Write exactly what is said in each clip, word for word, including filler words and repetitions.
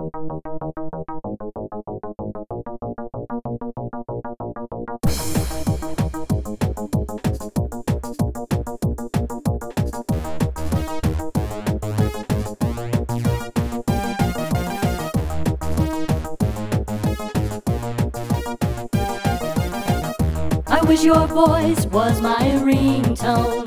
I wish your voice was my ringtone.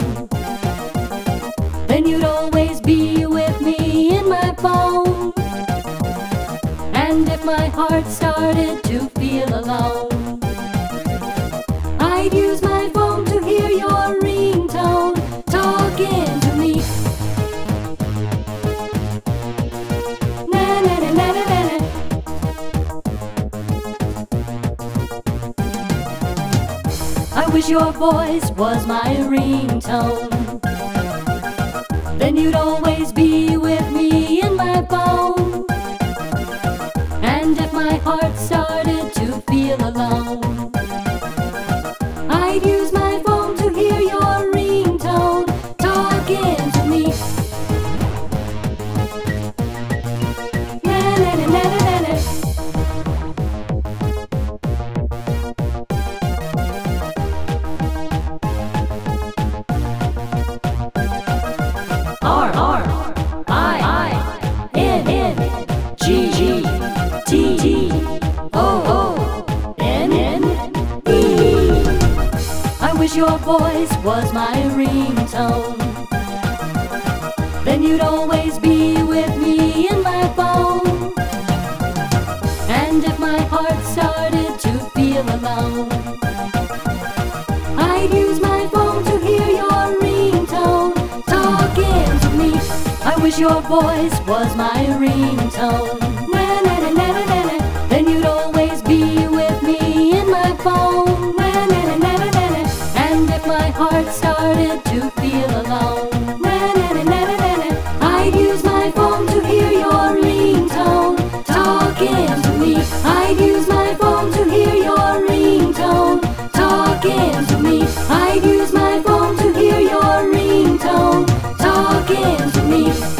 Then you'd always be with me in my phone. And if my heart started to feel alone, I'd use my phone to hear your ringtone talking to me. Na na na na na na na. I wish your voice was my ringtone. Then you'd always be with me in my phone. And if my heart started to feel alone, I'd use my phone to hear your ringtone talking to me. Na na na na na na. R R I I N N G G T T O O N N E. I wish your voice was my ringtone. Then you'd always be with me in my phone. And if my heart started to feel alone, I'd use my phone to hear your ringtone talking to me. I wish your voice was my ringtone. Na na na na na na na. Then you'd always be with me in my phone. Na na na na na na na. And if my heart started to feel alone, na na na na na na na, I'd use my phone to hear your ringtone talking to me. I'd use my phone to hear your ringtone talking to me. I'd use my phone to hear your ringtone talking to me.